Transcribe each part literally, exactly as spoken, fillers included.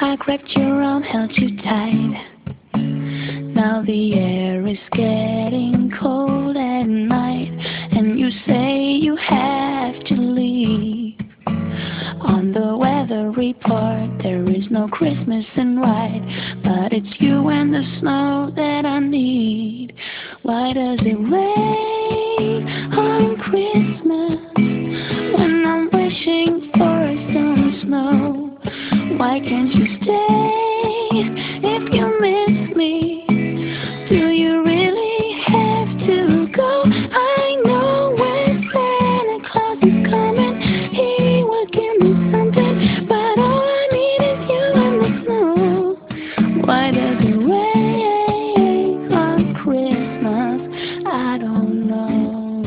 I grabbed your arm, held you tight. Now the air is getting cold at night, and you say you have to leave. On the weather report there is no Christmas in white, but it's you and the snow that I need. Why does it rain on Christmas when I'm wishing for some snow? Why can't you stay if you miss me? Do you really have to go? I know when Santa Claus is coming, he will give me something, but all I need is you and the snow. Why does it rain on Christmas? I don't know.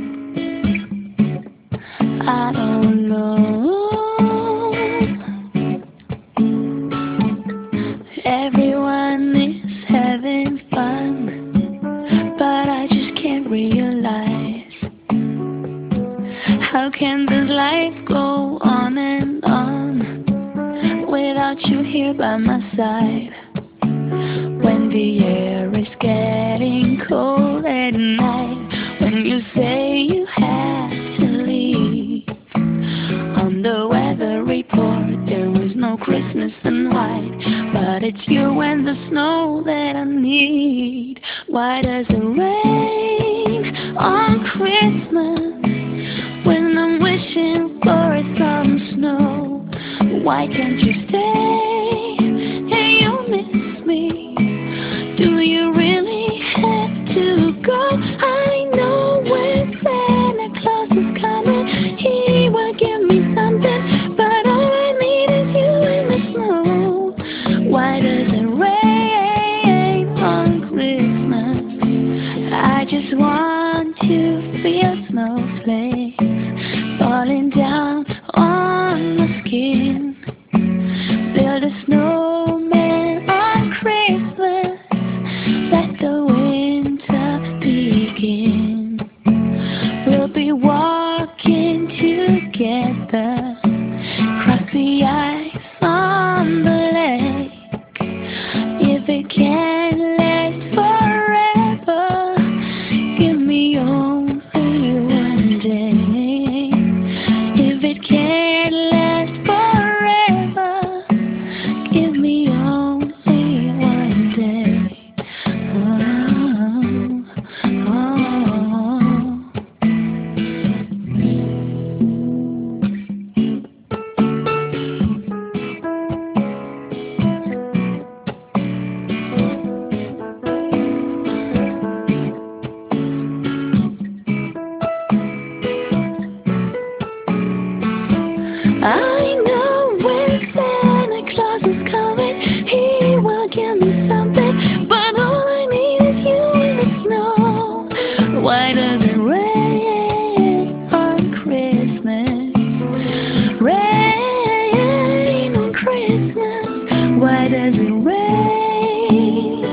I don't know. Everyone is having fun, but I just can't realize, how can this life go on and on without you here by my side? When the air is getting cold at night, when you say you have to leave. On the weather report there was no Christmas in white, but it's you and the snow that I need. Why does it rain on Christmas when I'm wishing for some snow? Why can't you stay? Hey, you miss me. Do you really have to go? I know when Santa Claus is coming, he will give me something, but all I need is you in the snow. Why does it rain on Christmas? I just want to feel snowflakes falling down on my skin. Build a snowman on Christmas, let the winter begin. We'll be walking together across the ice on the lake. If it can't last forever, give me only one day. If it can't last forever, give me only one day. Oh, oh. I know when Santa Claus is coming, he will give me something, but all I need is you in the snow. Why does it rain on Christmas? Rain on Christmas. Why does it rain?